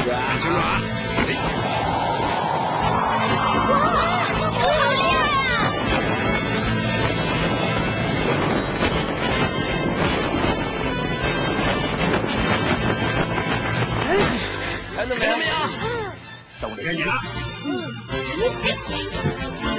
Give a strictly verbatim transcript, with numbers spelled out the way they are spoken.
行了啊！ 哇，这好厉害啊！ 看到没有？ 嗯， 到我该你了。 嗯。